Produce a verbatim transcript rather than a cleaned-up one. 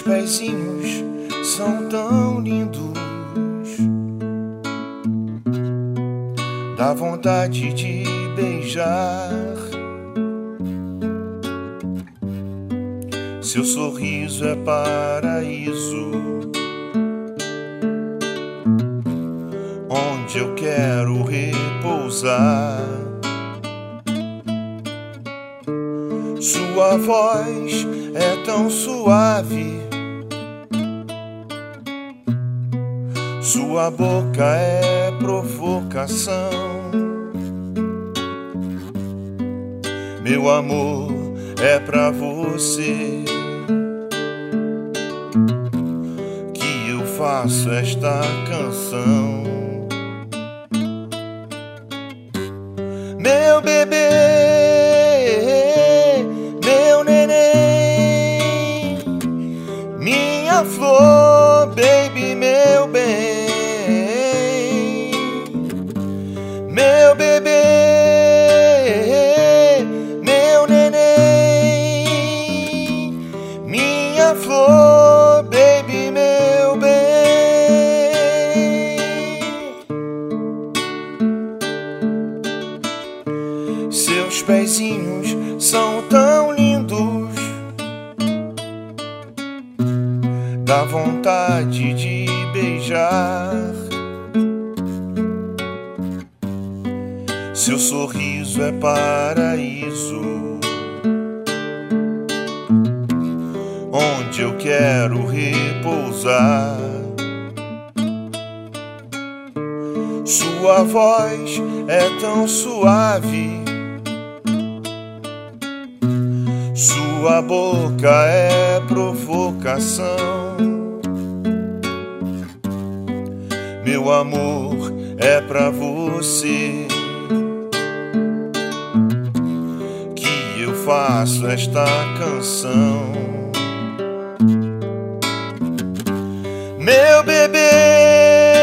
pezinhos são tão lindos, dá vontade de beijar. Seu sorriso é paraíso, onde eu quero repousar. Sua voz é tão suave, sua boca é provocação. Meu amor é pra você que eu faço esta canção. Meu bebê, meu neném, minha flor, baby, meu bem. Meu bebê, meu neném, minha flor, baby, meu bem. Seus pezinhos são tão lindos, dá vontade de beijar. Seu sorriso é paraíso, onde eu quero repousar. Sua voz é tão suave, sua boca é provocação. Meu amor é pra você que eu faço esta canção. Meu bebê,